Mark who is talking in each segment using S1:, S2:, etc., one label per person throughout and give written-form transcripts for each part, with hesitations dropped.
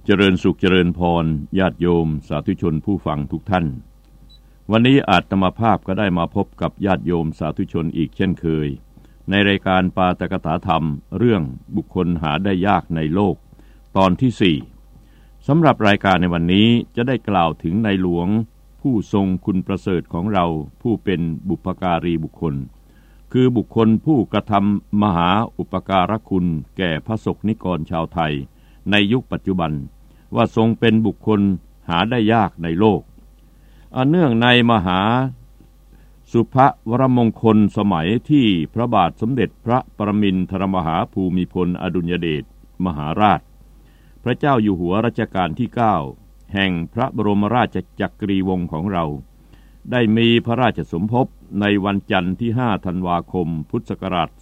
S1: เจริญสุขเจริญพรญาติโยมสาธุชนผู้ฟังทุกท่านวันนี้อาตมาภาพก็ได้มาพบกับญาติโยมสาธุชนอีกเช่นเคยในรายการปาฐกถาธรรมเรื่องบุคคลหาได้ยากในโลกตอนที่4สำหรับรายการในวันนี้จะได้กล่าวถึงในหลวงผู้ทรงคุณประเสริฐของเราผู้เป็นบุพการีบุคคลคือบุคคลผู้กระทำมหาอุปการะคุณแก่พระสงฆ์นิกรชาวไทยในยุคปัจจุบันว่าทรงเป็นบุคคลหาได้ยากในโลกเนื่องในมหาสุภวรมงคลสมัยที่พระบาทสมเด็จพระปรมินทรมหาภูมิพลอดุลยเดชมหาราชพระเจ้าอยู่หัวรัชกาลที่9แห่งพระบรมราชจักรีวงศ์ของเราได้มีพระราชสมภพในวันจันทร์ที่5ธันวาคมพุทธศักราช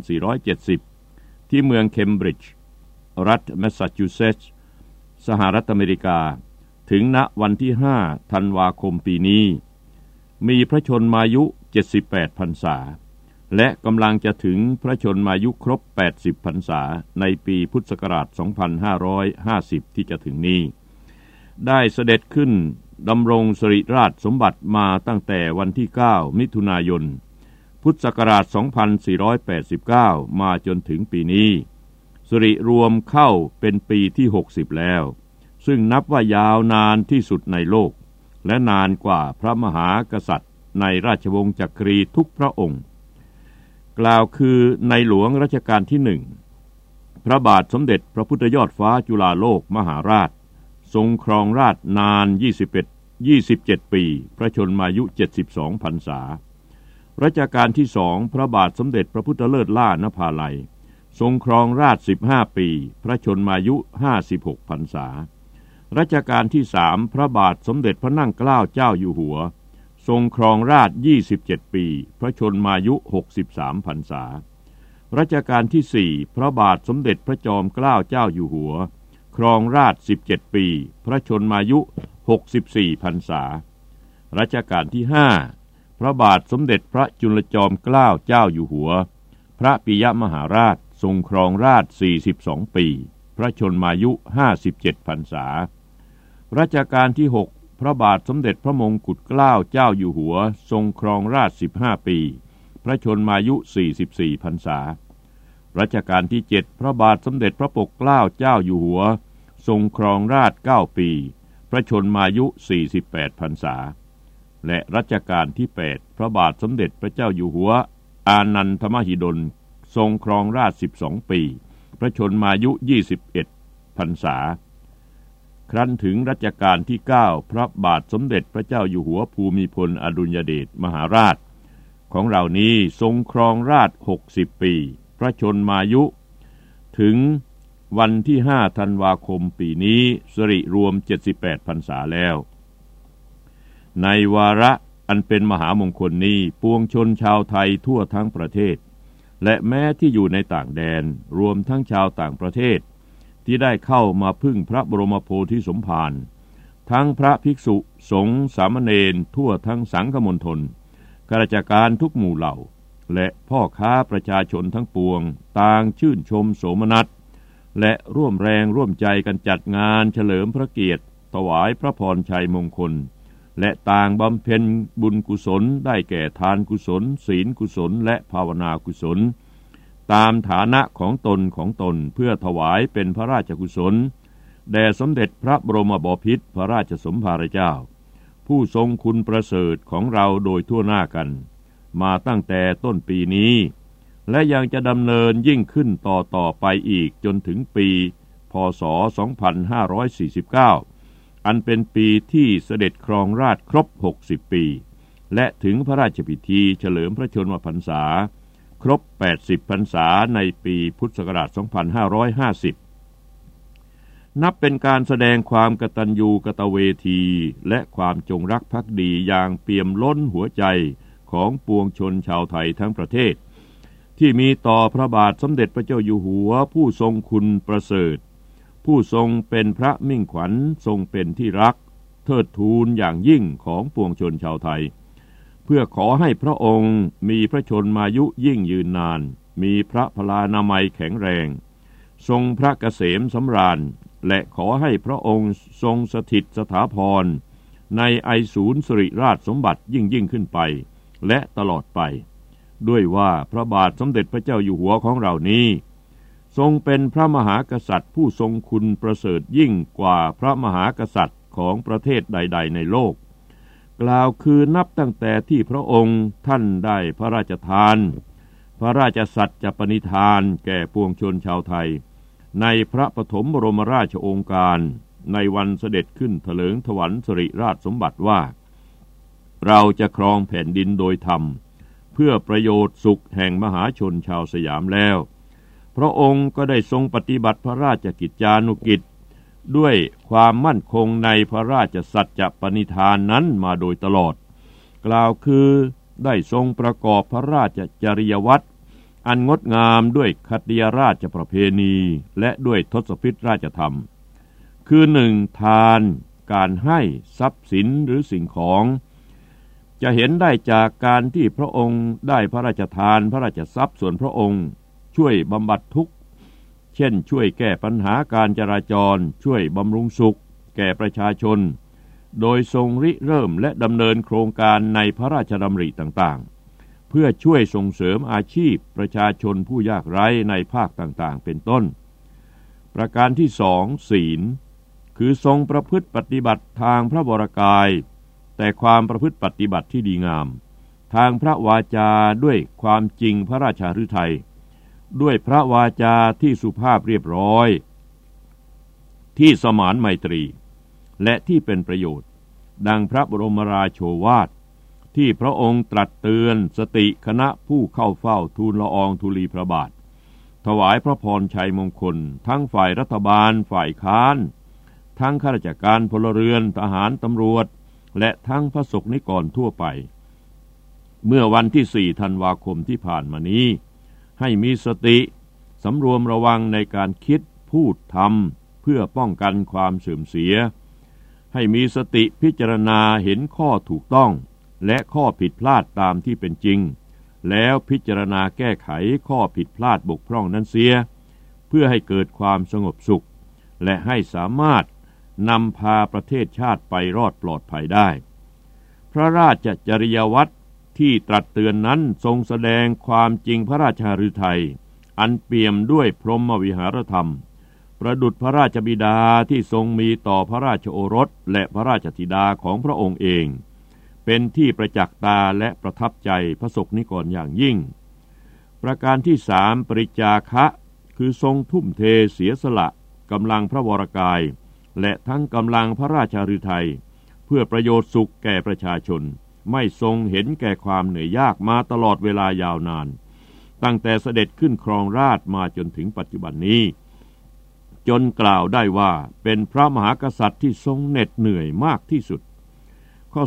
S1: 2470ที่เมืองเคมบริดจ์รัฐแมสซาชูเซตส์สหรัฐอเมริกาถึงณวันที่5ธันวาคมปีนี้มีพระชนมายุ78พรรษาและกำลังจะถึงพระชนมายุครบ80พรรษาในปีพุทธศักราช2550ที่จะถึงนี้ได้เสด็จขึ้นดำรงสิริราชสมบัติมาตั้งแต่วันที่9มิถุนายนพุทธศักราช2489มาจนถึงปีนี้สิริรวมเข้าเป็นปีที่60แล้วซึ่งนับว่ายาวนานที่สุดในโลกและนานกว่าพระมหากษัตริย์ในราชวงศ์จักรีทุกพระองค์กล่าวคือในหลวงรัชกาลที่1พระบาทสมเด็จพระพุทธยอดฟ้าจุฬาโลกมหาราชทรงครองราชย์นาน27 ปีพระชนมายุ72พรรษารัชกาลที่2พระบาทสมเด็จพระพุทธเลิศล่านภาลัยทรงครองราชย์15ปีพระชนมายุ56พรรษารัชกาลที่3พระบาทสมเด็จพระนั่งเกล้าเจ้าอยู่หัวทรงครองราชย์27ปีพระชนมายุ63พรรษารัชกาลที่4พระบาทสมเด็จพระจอมเกล้าเจ้าอยู่หัวครองราชย์17ปีพระชนมายุ64พรรษารัชกาลที่5พระบาทสมเด็จพระจุลจอมเกล้าเจ้าอยู่หัวพระปิยมหาราชทรงครองราชย์42ปีพระชนมายุ57พรรษารัชกาลที่6พระบาทสมเด็จพระมงกุฎเกล้าเจ้าอยู่หัวทรงครองราชย์15ปีพระชนมายุ44พรรษารัชกาลที่7พระบาทสมเด็จพระปกเกล้าเจ้าอยู่หัวทรงครองราชย์9ปีพระชนมายุ48พรรษาและรัชกาลที่8พระบาทสมเด็จพระเจ้าอยู่หัวอานันทมหิดลทรงครองราชย์12ปีพระชนมายุ21พรรษาครั้นถึงรัชกาลที่9พระบาทสมเด็จพระเจ้าอยู่หัวภูมิพลอดุลยเดชมหาราชของเรานี้ทรงครองราชย์60ปีพระชนมายุถึงวันที่5ธันวาคมปีนี้สิริรวม78พรรษาแล้วในวาระอันเป็นมหามงคลนี้ปวงชนชาวไทยทั่วทั้งประเทศและแม้ที่อยู่ในต่างแดนรวมทั้งชาวต่างประเทศที่ได้เข้ามาพึ่งพระบรมโพธิสมภารทั้งพระภิกษุสงฆ์สามเณรทั่วทั้งสังฆมณฑลข้าราชการทุกหมู่เหล่าและพ่อค้าประชาชนทั้งปวงต่างชื่นชมโสมนัสและร่วมแรงร่วมใจกันจัดงานเฉลิมพระเกียรติถวายพระพรชัยมงคลและต่างบำเพ็ญบุญกุศลได้แก่ทานกุศลศีลกุศลและภาวนากุศลตามฐานะของตนเพื่อถวายเป็นพระราชกุศลแด่สมเด็จพระบรมบพิตรพระราชสมภารเจ้าผู้ทรงคุณประเสริฐของเราโดยทั่วหน้ากันมาตั้งแต่ต้นปีนี้และยังจะดำเนินยิ่งขึ้นต่อไปอีกจนถึงปีพ.ศ. 2549อันเป็นปีที่เสด็จครองราชย์ครบ60ปีและถึงพระราชพิธีเฉลิมพระชนมพรรษาครบ80พรรษาในปีพุทธศักราช2550นับเป็นการแสดงความกตัญญูกตเวทีและความจงรักภักดีอย่างเปี่ยมล้นหัวใจของปวงชนชาวไทยทั้งประเทศที่มีต่อพระบาทสมเด็จพระเจ้าอยู่หัวผู้ทรงคุณประเสริฐผู้ทรงเป็นพระมิ่งขวัญทรงเป็นที่รักเทิดทูนอย่างยิ่งของปวงชนชาวไทยเพื่อขอให้พระองค์มีพระชนมายุยิ่งยืนนานมีพระพลานามัยแข็งแรงทรงพระเกษมสำราญและขอให้พระองค์ทรงสถิตสถาพรในไอศูนย์สิริราชสมบัติยิ่งขึ้นไปและตลอดไปด้วยว่าพระบาทสมเด็จพระเจ้าอยู่หัวของเรานี้ทรงเป็นพระมหากษัตริย์ผู้ทรงคุณประเสริฐยิ่งกว่าพระมหากษัตริย์ของประเทศใดๆในโลกกล่าวคือนับตั้งแต่ที่พระองค์ท่านได้พระราชทานพระราชสัจจปณิธานแก่ปวงชนชาวไทยในพระปฐมบรมราชโองการในวันเสด็จขึ้นเถลิงถวัลย์สิริราชสมบัติว่าเราจะครองแผ่นดินโดยธรรมเพื่อประโยชน์สุขแห่งมหาชนชาวสยามแล้วพระองค์ก็ได้ทรงปฏิบัติพระราชกิจจานุกิจด้วยความมั่นคงในพระราชสัจจปณิธานนั้นมาโดยตลอดกล่าวคือได้ทรงประกอบพระราชจริยวัตรอันงดงามด้วยคัตติยราชประเพณีและด้วยทศพิธราชธรรมคือ 1. ทานการให้ทรัพย์สินหรือสิ่งของจะเห็นได้จากการที่พระองค์ได้พระราชทานพระราชทรัพย์ส่วนพระองค์ช่วยบำบัดทุกข์เช่นช่วยแก้ปัญหาการจราจรช่วยบำรุงสุขแก่ประชาชนโดยทรงริเริ่มและดำเนินโครงการในพระราชดำริต่างๆเพื่อช่วยส่งเสริมอาชีพประชาชนผู้ยากไร้ในภาคต่างๆเป็นต้นประการที่ 2. ศีลคือทรงประพฤติปฏิบัติทางพระวรกายแต่ความประพฤติปฏิบัติที่ดีงามทางพระวาจาด้วยความจริงพระราชาฤทัยด้วยพระวาจาที่สุภาพเรียบร้อยที่สมานไมตรีและที่เป็นประโยชน์ดังพระบรมราโชวาทที่พระองค์ตรัสเตือนสติคณะผู้เข้าเฝ้าทูลละอองธุลีพระบาทถวายพระพรชัยมงคลทั้งฝ่ายรัฐบาลฝ่ายค้านทั้งข้าราชการพลเรือนทหารตำรวจและทั้งพระสงฆ์นิกรทั่วไปเมื่อวันที่ 4 ธันวาคมที่ผ่านมานี้ให้มีสติสำรวมระวังในการคิดพูดทำเพื่อป้องกันความเสื่อมเสียให้มีสติพิจารณาเห็นข้อถูกต้องและข้อผิดพลาดตามที่เป็นจริงแล้วพิจารณาแก้ไขข้อผิดพลาดบกพร่องนั้นเสียเพื่อให้เกิดความสงบสุขและให้สามารถนำพาประเทศชาติไปรอดปลอดภัยได้พระราชจริยวัตรที่ตรัสเตือนนั้นทรงแสดงความจริงพระราชฤทัยอันเปี่ยมด้วยพรหมวิหารธรรมประดุจพระราชบิดาที่ทรงมีต่อพระราชโอรสและพระราชธิดาของพระองค์เองเป็นที่ประจักษ์ตาและประทับใจพระสงฆ์นิกรอย่างยิ่งประการที่ 3 ปริจาคะคือทรงทุ่มเทเสียสละกำลังพระวรกายและทั้งกำลังพระราชฤทัยเพื่อประโยชน์สุขแก่ประชาชนไม่ทรงเห็นแก่ความเหนื่อยยากมาตลอดเวลายาวนานตั้งแต่เสด็จขึ้นครองราชย์มาจนถึงปัจจุบันนี้จนกล่าวได้ว่าเป็นพระมหากษัตริย์ที่ทรงเหน็ดเหนื่อยมากที่สุดข้อ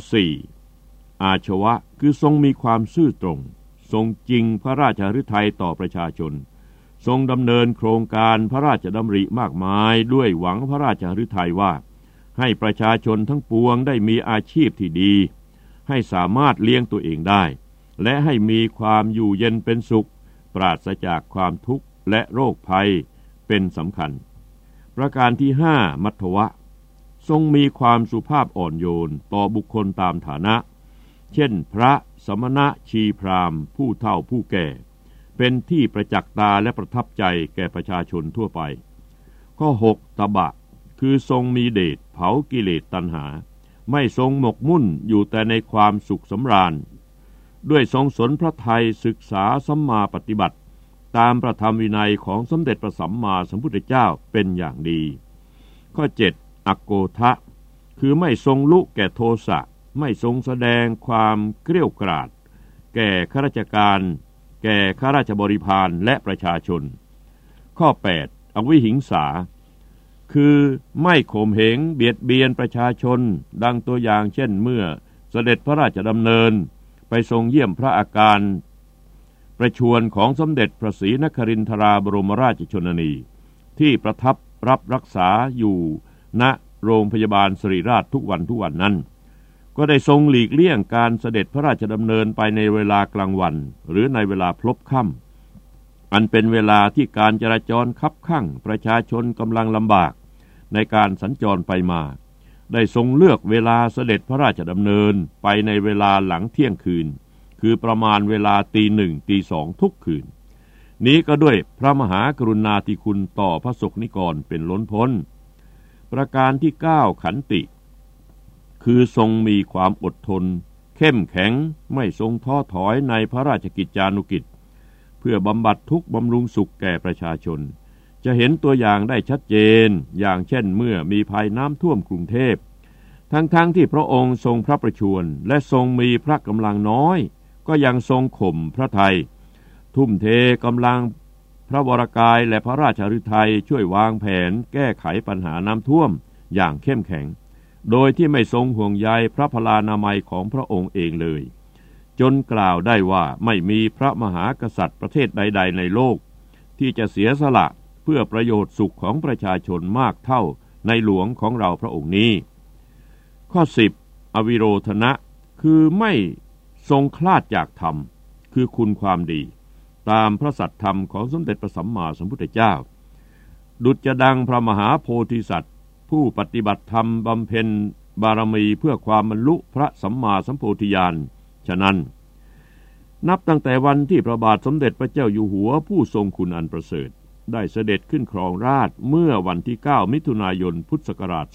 S1: 4. อาชวะคือทรงมีความซื่อตรงทรงจริงพระราชฤทัยต่อประชาชนทรงดำเนินโครงการพระราชดำริมากมายด้วยหวังพระราชฤทัยว่าให้ประชาชนทั้งปวงได้มีอาชีพที่ดีให้สามารถเลี้ยงตัวเองได้และให้มีความอยู่เย็นเป็นสุขปราศจากความทุกข์และโรคภัยเป็นสำคัญประการที่ 5 มัทวะทรงมีความสุภาพอ่อนโยนต่อบุคคลตามฐานะเช่นพระสมณะชีพราหมณ์ผู้เฒ่าผู้แก่เป็นที่ประจักษ์ตาและประทับใจแก่ประชาชนทั่วไปข้อ 6 ตบะคือทรงมีเดชเผากิเลสตัณหาไม่ทรงหมกมุ่นอยู่แต่ในความสุขสำราญด้วยทรงสนพระทัยศึกษาสัมมาปฏิบัติตามพระธรรมวินัยของสมเด็จพระสัมมาสัมพุทธเจ้าเป็นอย่างดีข้อ 7 อโกทะคือไม่ทรงลุแก่โทสะไม่ทรงแสดงความเกรี้ยวกราดแก่ข้าราชการแก่ข้าราชบริพารและประชาชนข้อ 8 อวิหิงสาคือไม่ข่มเหงเบียดเบียนประชาชนดังตัวอย่างเช่นเมื่อเสด็จพระราชดำเนินไปทรงเยี่ยมพระอาการประชวรของสมเด็จพระศรีนครินทราบรมราชชนนีที่ประทับรับรักษาอยู่ณโรงพยาบาลสิริราชทุกวันนั้นก็ได้ทรงหลีกเลี่ยงการเสด็จพระราชดำเนินไปในเวลากลางวันหรือในเวลาพลบค่ำอันเป็นเวลาที่การจราจรคับคั่งประชาชนกำลังลำบากในการสัญจรไปมาได้ทรงเลือกเวลาเสด็จพระราชดำเนินไปในเวลาหลังเที่ยงคืนคือประมาณเวลาตี 1 ตี 2ทุกคืนนี้ก็ด้วยพระมหากรุณาธิคุณต่อพระสงฆ์นิกรเป็นล้นพ้นประการที่9ขันติคือทรงมีความอดทนเข้มแข็งไม่ทรงท้อถอยในพระราชกิจจานุกิจเพื่อบำบัดทุกข์บำรุงสุขแก่ประชาชนจะเห็นตัวอย่างได้ชัดเจนอย่างเช่นเมื่อมีภัยน้ำท่วมกรุงเทพทั้งที่พระองค์ทรงพระประชวรและทรงมีพระกำลังน้อยก็ยังทรงข่มพระทัยทุ่มเทกำลังพระวรกายและพระราชฤทัยช่วยวางแผนแก้ไขปัญหาน้ำท่วมอย่างเข้มแข็งโดยที่ไม่ทรงห่วงใยพระพลานามัยของพระองค์เองเลยจนกล่าวได้ว่าไม่มีพระมหากษัตริย์ประเทศใดๆในโลกที่จะเสียสละเพื่อประโยชน์สุขของประชาชนมากเท่าในหลวงของเราพระองค์นี้ข้อ10อวิโรธนะคือไม่ทรงคลาดจากธรรมคือคุณความดีตามพระสัตธรรมของสมเด็จพระสัมมาสัมพุทธเจ้าดุจจะดังพระมหาโพธิสัตว์ผู้ปฏิบัติธรรมบำเพ็ญบารมีเพื่อความบรรลุพระสัมมาสัมโพธิญาณฉะนั้นนับตั้งแต่วันที่พระบาทสมเด็จพระเจ้าอยู่หัวผู้ทรงคุณอันประเสริฐได้เสด็จขึ้นครองราชย์เมื่อวันที่9มิถุนายนพุทธศักราช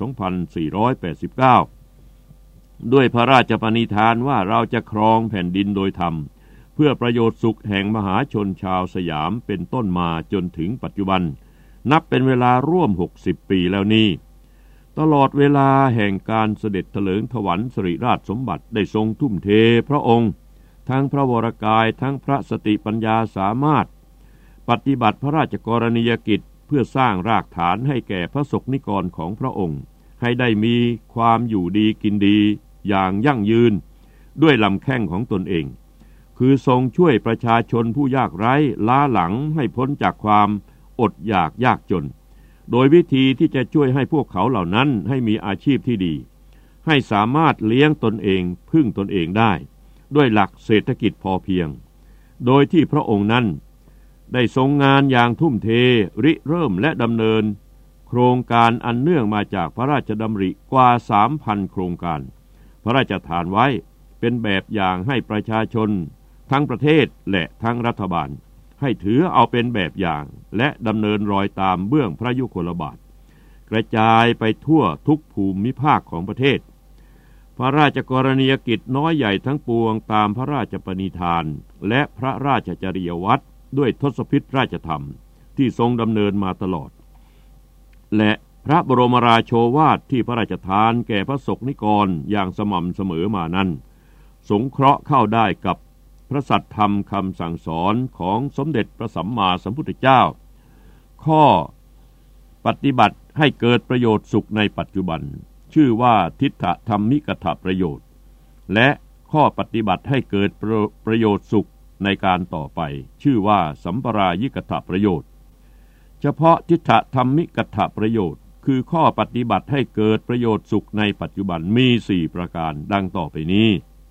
S1: 2489ด้วยพระราชปณิธานว่าเราจะครองแผ่นดินโดยธรรมเพื่อประโยชน์สุขแห่งมหาชนชาวสยามเป็นต้นมาจนถึงปัจจุบันนับเป็นเวลาร่วม60ปีแล้วนี้ตลอดเวลาแห่งการเสด็จเถลิงถวัลย์สิริราชสมบัติได้ทรงทุ่มเทพระองค์ทั้งพระวรกายทั้งพระสติปัญญาสามารถปฏิบัติพระราชกรณียกิจเพื่อสร้างรากฐานให้แก่พระสงฆ์นิกรของพระองค์ให้ได้มีความอยู่ดีกินดีอย่างยั่งยืนด้วยลำแข้งของตนเองคือทรงช่วยประชาชนผู้ยากไร้ล้าหลังให้พ้นจากความอดอยากยากจนโดยวิธีที่จะช่วยให้พวกเขาเหล่านั้นให้มีอาชีพที่ดีให้สามารถเลี้ยงตนเองพึ่งตนเองได้ด้วยหลักเศรษฐกิจพอเพียงโดยที่พระองค์นั้นได้ทรงงานอย่างทุ่มเทริเริ่มและดำเนินโครงการอันเนื่องมาจากพระราชดำริกว่า 3,000 โครงการพระราชทานไว้เป็นแบบอย่างให้ประชาชนทั้งประเทศและทั้งรัฐบาลให้ถือเอาเป็นแบบอย่างและดำเนินรอยตามเบื้องพระยุคลบาทกระจายไปทั่วทุกภูมิภาคของประเทศพระราชกรณียกิจน้อยใหญ่ทั้งปวงตามพระราชปณิธานและพระราชจริยวัตรด้วยทศพิธราชธรรมที่ทรงดำเนินมาตลอดและพระบรมราโชวาทที่พระราชทานแก่พระสงฆ์นิกรอย่างสม่ำเสมอมานั้นสงเคราะห์เข้าได้กับพระสัตธรรมคำสั่งสอนของสมเด็จพระสัมมาสัมพุทธเจ้าข้อปฏิบัติให้เกิดประโยชน์สุขในปัจจุบันชื่อว่าทิฏฐธรรมิกถประโยชน์และข้อปฏิบัติให้เกิดประโยชน์สุขในการต่อไปชื่อว่าสัมปรายิกถประโยชน์เฉพาะทิฏฐธรรมิกถประโยชน์คือข้อปฏิบัติให้เกิดประโยชน์สุขในปัจจุบันมี4ประการดังต่อไปนี้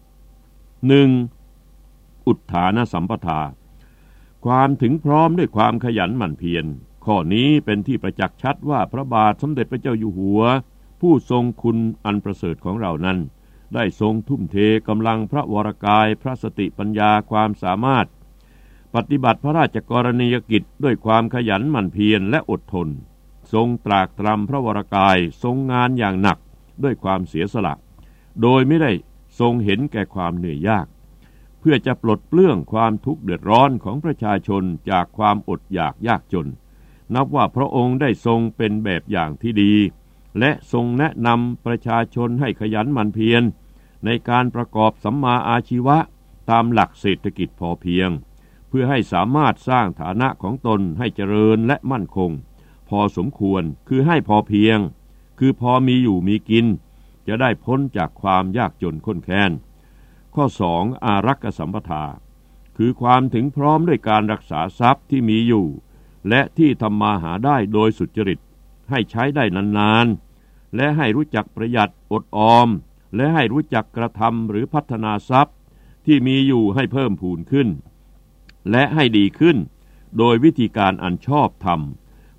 S1: 1. อุทธานสัมปทาความถึงพร้อมด้วยความขยันหมั่นเพียรข้อนี้เป็นที่ประจักษ์ชัดว่าพระบาทสมเด็จพระเจ้าอยู่หัวผู้ทรงคุณอันประเสริฐของเรานั้นได้ทรงทุ่มเทกำลังพระวรกายพระสติปัญญาความสามารถปฏิบัติพระราชกรณียกิจด้วยความขยันหมั่นเพียรและอดทนทรงตรากตรำพระวรกายทรงงานอย่างหนักด้วยความเสียสละโดยไม่ได้ทรงเห็นแก่ความเหนื่อยยากเพื่อจะปลดเปลื้องความทุกข์เดือดร้อนของประชาชนจากความอดอยากยากจนนับว่าพระองค์ได้ทรงเป็นแบบอย่างที่ดีและทรงแนะนำประชาชนให้ขยันหมั่นเพียรในการประกอบสัมมาอาชีวะตามหลักเศรษฐกิจพอเพียงเพื่อให้สามารถสร้างฐานะของตนให้เจริญและมั่นคงพอสมควรคือให้พอเพียงคือพอมีอยู่มีกินจะได้พ้นจากความยากจนข้นแค้นข้อ2อารักขสัมปทาคือความถึงพร้อมด้วยการรักษาทรัพย์ที่มีอยู่และที่ทำมาหาได้โดยสุจริตให้ใช้ได้นานๆและให้รู้จักประหยัดอดออมและให้รู้จักกระทำหรือพัฒนาทรัพย์ที่มีอยู่ให้เพิ่มพูนขึ้นและให้ดีขึ้นโดยวิธีการอันชอบธรรม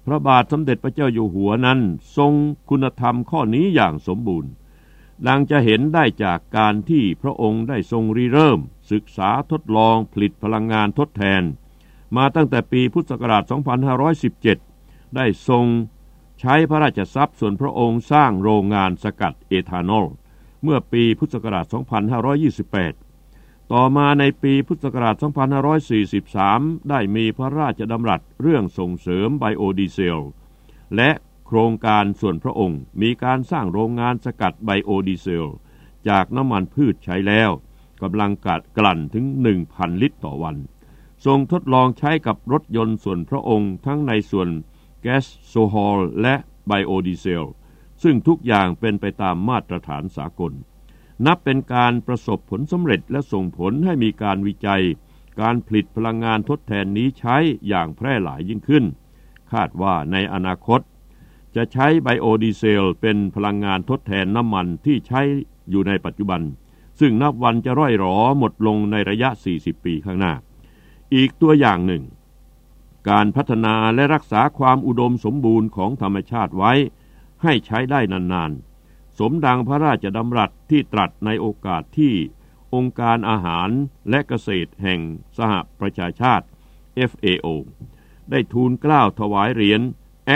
S1: พระบาทสมเด็จพระเจ้าอยู่หัวนั้นทรงคุณธรรมข้อนี้อย่างสมบูรณ์ดังจะเห็นได้จากการที่พระองค์ได้ทรงริเริ่มศึกษาทดลองผลิตพลังงานทดแทนมาตั้งแต่ปีพุทธศักราช 2517 ได้ทรงใช้พระราชทรัพย์ส่วนพระองค์สร้างโรงงานสกัดเอทานอลเมื่อปีพุทธศักราช 2528 ต่อมาในปีพุทธศักราช 2543 ได้มีพระราชดำรัสเรื่องส่งเสริมไบโอดีเซลและโครงการส่วนพระองค์มีการสร้างโรงงานสกัดไบโอดีเซลจากน้ำมันพืชใช้แล้วกำลังกลั่นถึง 1,000 ลิตรต่อวันทรงทดลองใช้กับรถยนต์ส่วนพระองค์ทั้งในส่วนแก๊สโซฮอลและไบโอดีเซลซึ่งทุกอย่างเป็นไปตามมาตรฐานสากลนับเป็นการประสบผลสำเร็จและส่งผลให้มีการวิจัยการผลิตพลังงานทดแทนนี้ใช้อย่างแพร่หลายยิ่งขึ้นคาดว่าในอนาคตจะใช้ไบโอดีเซลเป็นพลังงานทดแทนน้ำมันที่ใช้อยู่ในปัจจุบันซึ่งนับวันจะร่อยหรอหมดลงในระยะ 40 ปีข้างหน้าอีกตัวอย่างหนึ่งการพัฒนาและรักษาความอุดมสมบูรณ์ของธรรมชาติไว้ให้ใช้ได้นานๆสมดังพระราชดำรัสที่ตรัสในโอกาสที่องค์การอาหารและเกษตรแห่งสหประชาชาติ FAO ได้ทูลเกล้าถวายเหรียญ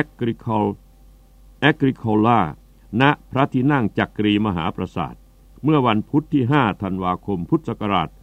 S1: Agricola ณพระที่นั่งจักรีมหาปราสาทเมื่อวันพุธที่ 5 ธันวาคมพุทธศักราช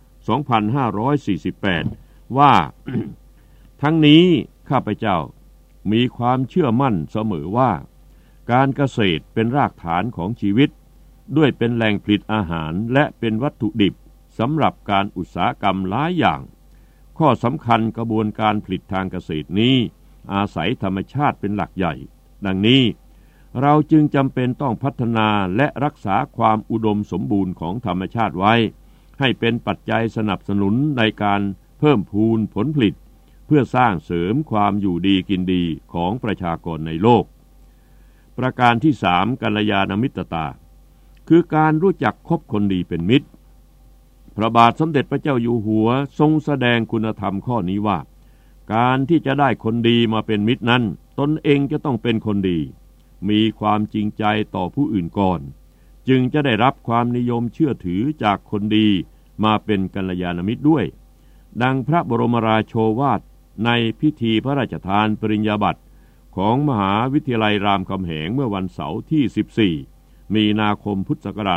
S1: 2548 ว่า ทั้งนี้ข้าพเจ้ามีความเชื่อมั่นเสมอว่าการเกษตรเป็นรากฐานของชีวิตด้วยเป็นแหล่งผลิตอาหารและเป็นวัตถุดิบสำหรับการอุตสาหกรรมหลายอย่างข้อสำคัญกระบวนการผลิตทางเกษตรนี้อาศัยธรรมชาติเป็นหลักใหญ่ดังนี้เราจึงจำเป็นต้องพัฒนาและรักษาความอุดมสมบูรณ์ของธรรมชาติไว้ให้เป็นปัจจัยสนับสนุนในการเพิ่มพูนผลผลิตเพื่อสร้างเสริมความอยู่ดีกินดีของประชากรในโลกประการที่ 3 กัลยาณมิตรตาคือการรู้จักคบคนดีเป็นมิตรพระบาทสมเด็จพระเจ้าอยู่หัวทรงแสดงคุณธรรมข้อนี้ว่าการที่จะได้คนดีมาเป็นมิตรนั้นตนเองจะต้องเป็นคนดีมีความจริงใจต่อผู้อื่นก่อนจึงจะได้รับความนิยมเชื่อถือจากคนดีมาเป็นกัลยาณมิตรด้วยดังพระบรมราโชวาทในพิธีพระราชทานปริญญาบัตรของมหาวิทยาลัยรามคำแหงเมื่อวันเสาร์ที่ 14 มีนาคมพุทธศักราช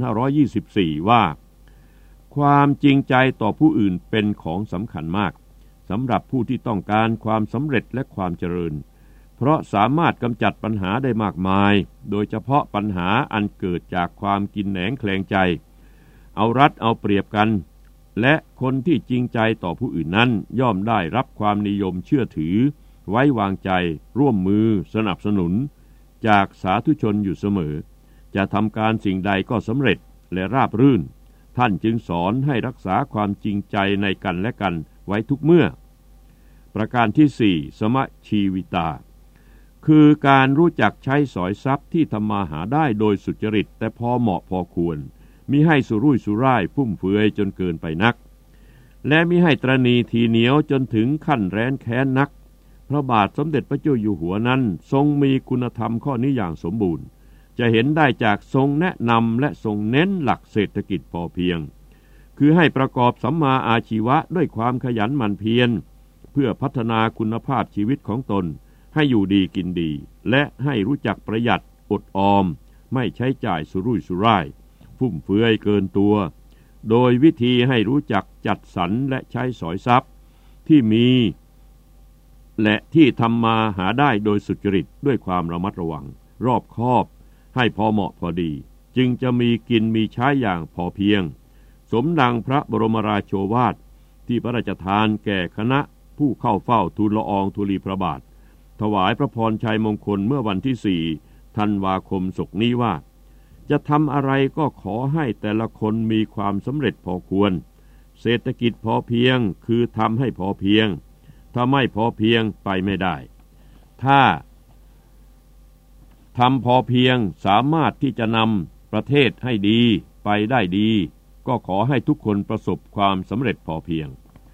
S1: 2524 ว่าความจริงใจต่อผู้อื่นเป็นของสำคัญมากสำหรับผู้ที่ต้องการความสำเร็จและความเจริญเพราะสามารถกำจัดปัญหาได้มากมายโดยเฉพาะปัญหาอันเกิดจากความกินแหนงแคลงใจเอารัดเอาเปรียบกันและคนที่จริงใจต่อผู้อื่นนั้นย่อมได้รับความนิยมเชื่อถือไว้วางใจร่วมมือสนับสนุนจากสาธุชนอยู่เสมอจะทำการสิ่งใดก็สำเร็จและราบรื่นท่านจึงสอนให้รักษาความจริงใจในกันและกันไว้ทุกเมื่อประการที่ 4 สมชีวิตาคือการรู้จักใช้สอยทรัพย์ที่ทำมาหาได้โดยสุจริตแต่พอเหมาะพอควรมิให้สุรุ่ยสุร่ายฟุ่มเฟือยจนเกินไปนักและมิให้ตระหนี่ทีเหนียวจนถึงขั้นแร้นแค้นนักพระบาทสมเด็จพระเจ้าอยู่หัวนั้นทรงมีคุณธรรมข้อนี้อย่างสมบูรณ์จะเห็นได้จากทรงแนะนำและทรงเน้นหลักเศรษฐกิจพอเพียงคือให้ประกอบสัมมาอาชีวะด้วยความขยันหมั่นเพียรเพื่อพัฒนาคุณภาพชีวิตของตนให้อยู่ดีกินดีและให้รู้จักประหยัดอดออมไม่ใช้จ่ายสุรุ่ยสุร่ายฟุ่มเฟือยเกินตัวโดยวิธีให้รู้จักจัดสรรและใช้สอยทรัพย์ที่มีและที่ทำมาหาได้โดยสุจริตด้วยความระมัดระวังรอบคอบให้พอเหมาะพอดีจึงจะมีกินมีใช้อย่างพอเพียงสมดังพระบรมราโชวาทที่พระราชทานแก่คณะผู้เข้าเฝ้าทูลละอองธุลีพระบาทถวายพระพรชัยมงคลเมื่อวันที่ 4 ธันวาคมศกนี้ว่าจะทำอะไรก็ขอให้แต่ละคนมีความสำเร็จพอควรเศรษฐกิจพอเพียงคือทำให้พอเพียงถ้าไม่พอเพียงไปไม่ได้ถ้าทำพอเพียงสามารถที่จะนำประเทศให้ดีไปได้ดีก็ขอให้ทุกคนประสบความสำเร็จพอเพียง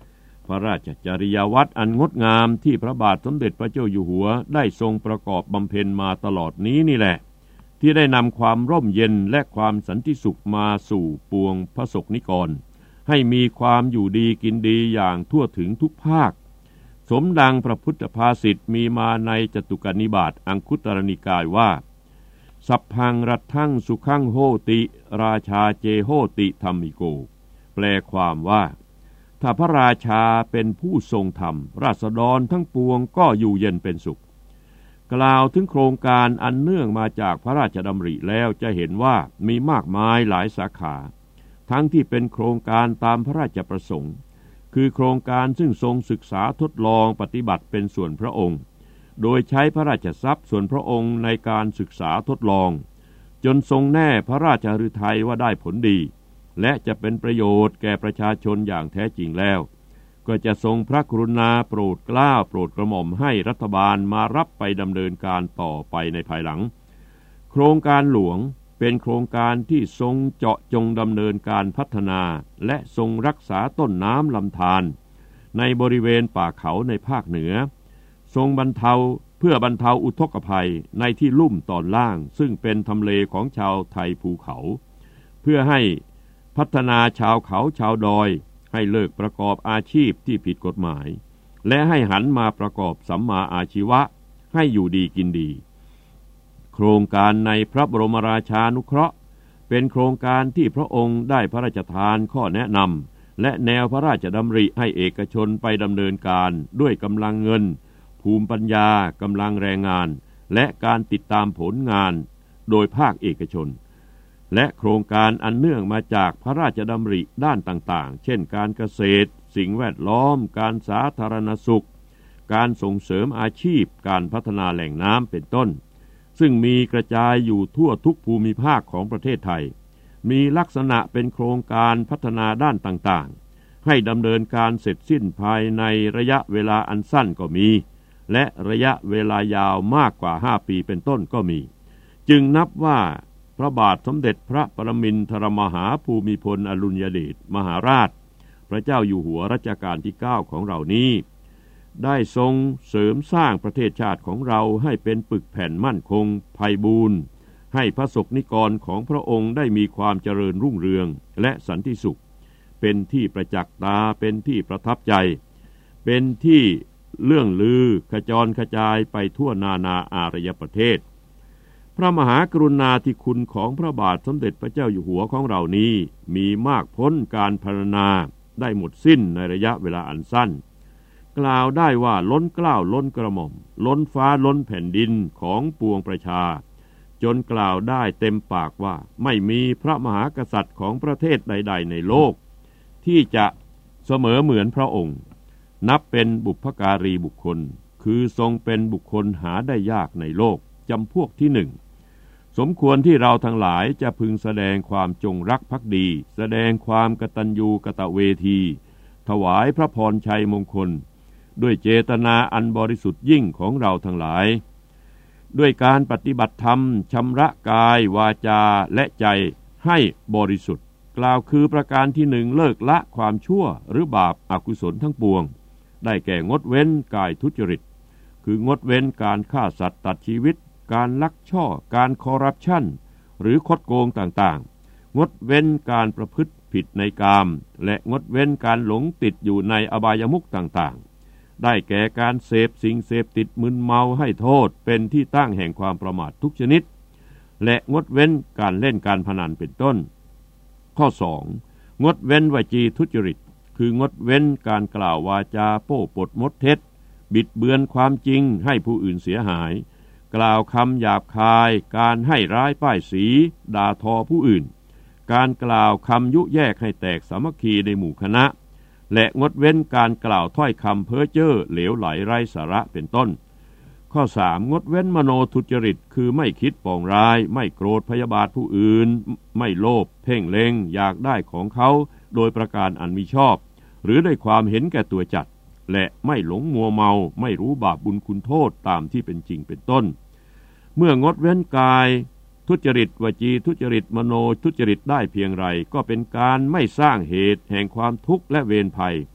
S1: พระราชจริยวัตรอันงดงามที่พระบาทสมเด็จพระเจ้าอยู่หัวได้ทรงประกอบบำเพ็ญมาตลอดนี้นี่แหละที่ได้นำความร่มเย็นและความสันติสุขมาสู่ปวงพระสงฆ์นิกรให้มีความอยู่ดีกินดีอย่างทั่วถึงทุกภาคสมดังพระพุทธภาษิตมีมาในจตุกนิบาตอังคุตรนิกายว่าสัพพังรัตถังสุขังโหติราชาเจโหติธัมมิโกแปลความว่าถ้าพระราชาเป็นผู้ทรงธรรมราษฎรทั้งปวงก็อยู่เย็นเป็นสุขกล่าวถึงโครงการอันเนื่องมาจากพระราชดำริแล้วจะเห็นว่ามีมากมายหลายสาขาทั้งที่เป็นโครงการตามพระราชประสงค์คือโครงการซึ่งทรงศึกษาทดลองปฏิบัติเป็นส่วนพระองค์โดยใช้พระราชทรัพย์ส่วนพระองค์ในการศึกษาทดลองจนทรงแน่พระราชฤทัยว่าได้ผลดีและจะเป็นประโยชน์แก่ประชาชนอย่างแท้จริงแล้วก็จะทรงพระกรุณาโปรดเกล้าโปรดกระหม่อมให้รัฐบาลมารับไปดำเนินการต่อไปในภายหลังโครงการหลวงเป็นโครงการที่ทรงเจาะจงดำเนินการพัฒนาและทรงรักษาต้นน้ำลำธารในบริเวณป่าเขาในภาคเหนือทรงบรรเทาเพื่อบรรเทาอุทกภัยในที่ลุ่มตอนล่างซึ่งเป็นทำเลของชาวไทยภูเขาเพื่อให้พัฒนาชาวเขาชาวดอยให้เลิกประกอบอาชีพที่ผิดกฎหมายและให้หันมาประกอบสัมมาอาชีวะให้อยู่ดีกินดีโครงการในพระบรมราชานุเคราะห์เป็นโครงการที่พระองค์ได้พระราชทานข้อแนะนำและแนวพระราชดำริให้เอกชนไปดำเนินการด้วยกำลังเงินภูมิปัญญากำลังแรงงานและการติดตามผลงานโดยภาคเอกชนและโครงการอันเนื่องมาจากพระราชดำริด้านต่างๆเช่นการเกษตรสิ่งแวดล้อมการสาธารณสุขการส่งเสริมอาชีพการพัฒนาแหล่งน้ำเป็นต้นซึ่งมีกระจายอยู่ทั่วทุกภูมิภาคของประเทศไทยมีลักษณะเป็นโครงการพัฒนาด้านต่างๆให้ดำเนินการเสร็จสิ้นภายในระยะเวลาอันสั้นก็มีและระยะเวลายาวมากกว่า5 ปีเป็นต้นก็มีจึงนับว่าพระบาทสมเด็จพระปรมินทรมหาภูมิพลอดุลยเดชมหาราชพระเจ้าอยู่หัวรัชกาลที่9ของเรานี้ได้ทรงเสริมสร้างประเทศชาติของเราให้เป็นปึกแผ่นมั่นคงไพบูรย์ให้พระสงฆ์นิกรของพระองค์ได้มีความเจริญรุ่งเรืองและสันติสุขเป็นที่ประจักษ์ตาเป็นที่ประทับใจเป็นที่เรื่องลือขจรกระจายไปทั่วนานาอารยประเทศพระมหากรุณาธิคุณของพระบาทสมเด็จพระเจ้าอยู่หัวของเรานี้มีมากพ้นการพรรณนาได้หมดสิ้นในระยะเวลาอันสั้นกล่าวได้ว่าล้นเกล้าล้นกระหม่อมล้นฟ้าล้นแผ่นดินของปวงประชาจนกล่าวได้เต็มปากว่าไม่มีพระมหากษัตริย์ของประเทศใดๆในโลกที่จะเสมอเหมือนพระองค์นับเป็นบุพการีบุคคลคือทรงเป็นบุคคลหาได้ยากในโลกจำพวกที่หนึ่งสมควรที่เราทั้งหลายจะพึงแสดงความจงรักภักดีแสดงความกตัญญูกตเวทีถวายพระพรชัยมงคลด้วยเจตนาอันบริสุทธิ์ยิ่งของเราทั้งหลายด้วยการปฏิบัติธรรมชำระกายวาจาและใจให้บริสุทธิ์กล่าวคือประการที่หนึ่งเลิกละความชั่วหรือบาปอกุศลทั้งปวงได้แก่งดเว้นกายทุจริตคืองดเว้นการฆ่าสัตว์ตัดชีวิตการลักช่อการคอร์รัปชันหรือคดโกงต่างๆงดเว้นการประพฤติผิดในกามและงดเว้นการหลงติดอยู่ในอบายมุขต่างๆได้แก่การเสพสิ่งเสพติดมึนเมาให้โทษเป็นที่ตั้งแห่งความประมาททุกชนิดและงดเว้นการเล่นการพนันเป็นต้นข้อ2งดเว้นวจีทุจริตคืองดเว้นการกล่าววาจาโป้ปดมดเท็จบิดเบือนความจริงให้ผู้อื่นเสียหายกล่าวคำหยาบคายการให้ร้ายป้ายสีด่าทอผู้อื่นการกล่าวคำยุแยกให้แตกสามัคคีในหมู่คณะและงดเว้นการกล่าวถ้อยคำเพ้อเจ้อเหลวไหลไร้สาระเป็นต้นข้อ3งดเว้นมโนทุจริตคือไม่คิดปองร้ายไม่โกรธพยาบาทผู้อื่นไม่โลภเพ่งเล็งอยากได้ของเขาโดยประการอันมิชอบหรือด้วยความเห็นแก่ตัวจัดและไม่หลงมัวเมาไม่รู้บาปบุญคุณโทษตามที่เป็นจริงเป็นต้นเมื่องดเว้นกายทุจริตวจีทุจริตมโนทุจริตได้เพียงไรก็เป็นการไม่สร้างเหตุแห่งความทุกข์และเวรภัย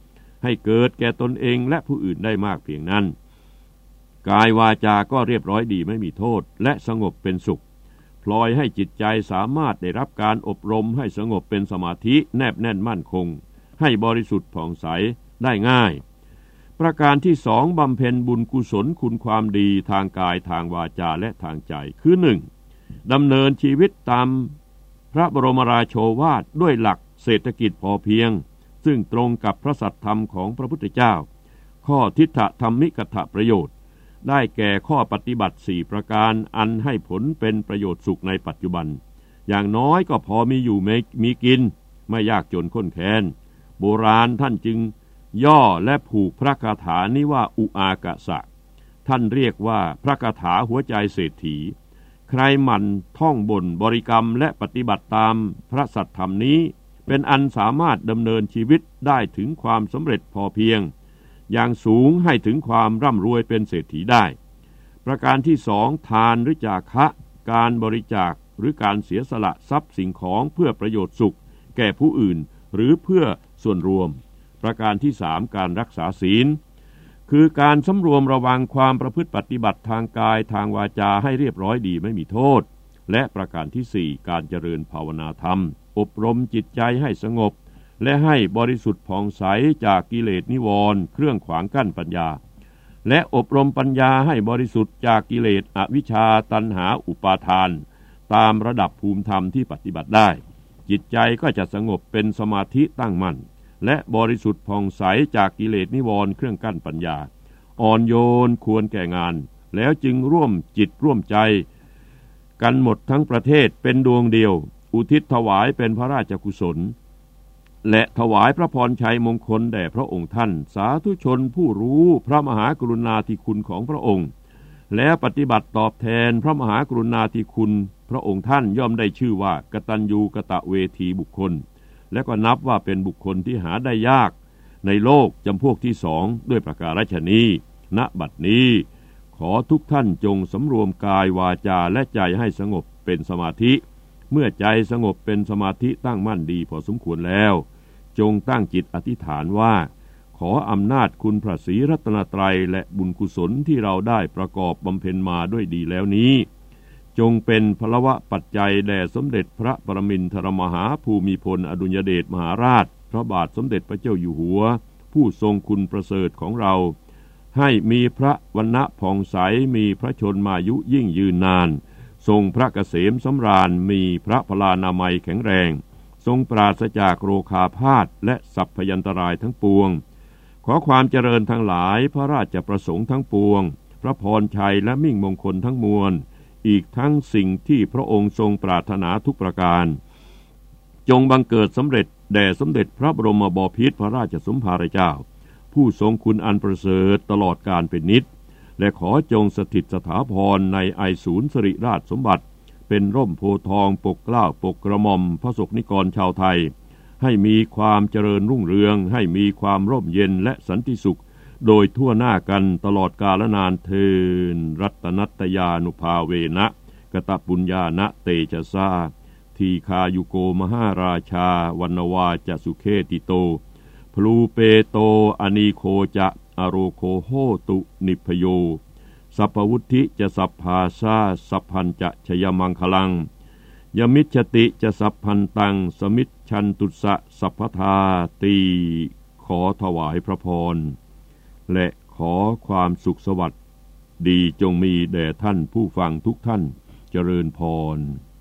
S1: ให้เกิดแก่ตนเองและผู้อื่นได้มากเพียงนั้นกายวาจาก็เรียบร้อยดีไม่มีโทษและสงบเป็นสุขพลอยให้จิตใจสามารถได้รับการอบรมให้สงบเป็นสมาธิแนบแน่นมั่นคงให้บริสุทธิ์ผ่องใสได้ง่ายประการที่สองบำเพ็ญบุญกุศลคุณความดีทางกายทางวาจาและทางใจคือหนึ่งดำเนินชีวิตตามพระบรมราโชวาทด้วยหลักเศรษฐกิจพอเพียงซึ่งตรงกับพระสัทธรรมของพระพุทธเจ้าข้อทิฏฐธรรมิกถประโยชน์ได้แก่ข้อปฏิบัติ4ประการอันให้ผลเป็นประโยชน์สุขในปัจจุบันอย่างน้อยก็พอมีอยู่มีกินไม่ยากจนข้นแค้นโบราณท่านจึงย่อและผูกพระคาถานี้ว่าอุอากะสะท่านเรียกว่าพระคาถาหัวใจเศรษฐีใครหมั่นท่องบนบริกรรมและปฏิบัติตามพระสัทธรรมนี้เป็นอันสามารถดำเนินชีวิตได้ถึงความสำเร็จพอเพียงอย่างสูงให้ถึงความร่ำรวยเป็นเศรษฐีได้ประการที่สองทานหรือจาคะการบริจาคหรือการเสียสละทรัพย์สิ่งของเพื่อประโยชน์สุขแก่ผู้อื่นหรือเพื่อส่วนรวมประการที่สามการรักษาศีลคือการสำรวมระวังความประพฤติปฏิบัติทางกายทางวาจาให้เรียบร้อยดีไม่มีโทษและประการที่สี่การเจริญภาวนาธรรมอบรมจิตใจให้สงบและให้บริสุทธิ์ผ่องใสจากกิเลสนิวรณ์เครื่องขวางกั้นปัญญาและอบรมปัญญาให้บริสุทธิ์จากกิเลสอวิชชาตัณหาอุปาทานตามระดับภูมิธรรมที่ปฏิบัติได้จิตใจก็จะสงบเป็นสมาธิตั้งมั่นและบริสุทธิ์ผ่องใสจากกิเลสนิวรณ์เครื่องกั้นปัญญาอ่อนโยนควรแก่งานแล้วจึงร่วมจิตร่วมใจกันหมดทั้งประเทศเป็นดวงเดียวอุทิศถวายเป็นพระราชกุศลและถวายพระพรชัยมงคลแด่พระองค์ท่านสาธุชนผู้รู้พระมหากรุณาธิคุณของพระองค์และปฏิบัติตอบแทนพระมหากรุณาธิคุณพระองค์ท่านย่อมได้ชื่อว่ากตัญญูกตเวทีบุคคลและก็นับว่าเป็นบุคคลที่หาได้ยากในโลกจำพวกที่สองด้วยประการฉะนี้ณบัดนี้ขอทุกท่านจงสำรวมกายวาจาและใจให้สงบเป็นสมาธิเมื่อใจสงบเป็นสมาธิตั้งมั่นดีพอสมควรแล้วจงตั้งจิตอธิษฐานว่าขออำนาจคุณพระศรีรัตนตรัยและบุญกุศลที่เราได้ประกอบบำเพ็ญมาด้วยดีแล้วนี้จงเป็นพลวะปัจจัยแด่สมเด็จพระปรมินทรมหาภูมิพลอดุลยเดชมหาราชพระบาทสมเด็จพระเจ้าอยู่หัวผู้ทรงคุณประเสริฐของเราให้มีพระวรรณะผ่องใสมีพระชนมายุยิ่งยืนนานทรงพระเกษมสำราญมีพระพลานามัยแข็งแรงทรงปราศจากโรคาพาธและสัพพยันตรายทั้งปวงขอความเจริญทั้งหลายพระราชประสงค์ทั้งปวงพระพรชัยและมิ่งมงคลทั้งมวลอีกทั้งสิ่งที่พระองค์ทรงปรารถนาทุกประการจงบังเกิดสำเร็จแด่สมเด็จพระบรมบพิตรพระราชสมภารเจ้าผู้ทรงคุณอันประเสริฐตลอดกาลเป็นนิจและขอจงสถิตสถาพรในไอศูนย์สิริราชสมบัติเป็นร่มโพธิ์ทองปกเกล้าปกกระหม่อมพระสกนิกรชาวไทยให้มีความเจริญรุ่งเรืองให้มีความร่มเย็นและสันติสุขโดยทั่วหน้ากันตลอดกาลนานเทินรัตนัตยานุภาเวนะกตปุญญานะเตชะสาทีคายุโกมหาราชาวันวาจะสุเคติโตพลูเปโตอนีโคจะอโรโคโหตุนิพโยสัพพวุธิจะสัพพาซาสัพพันจะชยมังคลังยมิจฉติจะสัพพันตังสมิจฉันตุสะสัพพทาตีขอถวายพระพรและขอความสุขสวัสดิ์ดีจงมีแด่ท่านผู้ฟังทุกท่านเจริญพร